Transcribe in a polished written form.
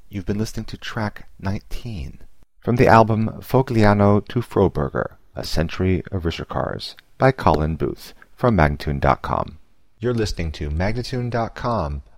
You've been listening to track 19 from the album Fogliano to Froberger, A Century of Rishikars by Colin Booth from Magnatune.com. You're listening to Magnatune.com,